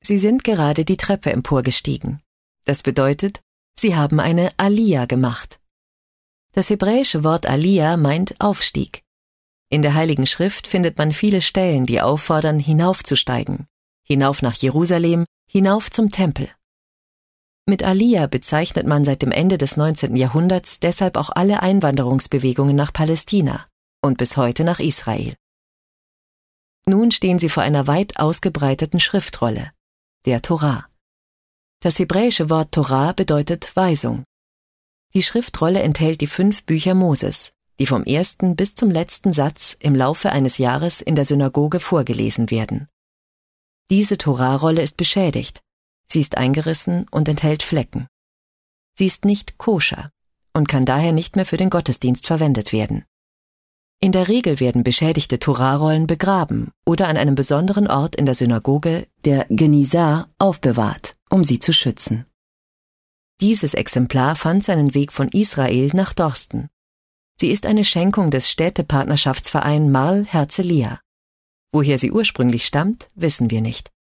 Sie sind gerade die Treppe emporgestiegen. Das bedeutet, sie haben eine Aliyah gemacht. Das hebräische Wort Aliyah meint Aufstieg. In der Heiligen Schrift findet man viele Stellen, die auffordern, hinaufzusteigen. Hinauf nach Jerusalem, hinauf zum Tempel. Mit Aliyah bezeichnet man seit dem Ende des 19. Jahrhunderts deshalb auch alle Einwanderungsbewegungen nach Palästina und bis heute nach Israel. Nun stehen sie vor einer weit ausgebreiteten Schriftrolle, der Torah. Das hebräische Wort Torah bedeutet Weisung. Die Schriftrolle enthält die 5 Bücher Moses, die vom ersten bis zum letzten Satz im Laufe eines Jahres in der Synagoge vorgelesen werden. Diese Torahrolle ist beschädigt. Sie ist eingerissen und enthält Flecken. Sie ist nicht koscher und kann daher nicht mehr für den Gottesdienst verwendet werden. In der Regel werden beschädigte Torahrollen begraben oder an einem besonderen Ort in der Synagoge, der Genizah, aufbewahrt, um sie zu schützen. Dieses Exemplar fand seinen Weg von Israel nach Dorsten. Sie ist eine Schenkung des Städtepartnerschaftsverein Marl Herzliya. Woher sie ursprünglich stammt, wissen wir nicht.